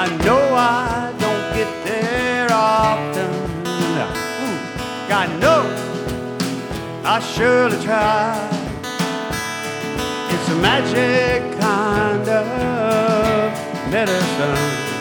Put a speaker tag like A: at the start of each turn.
A: I know I don't get there often. Ooh, God knows I surely try. It's a magic kind of medicine.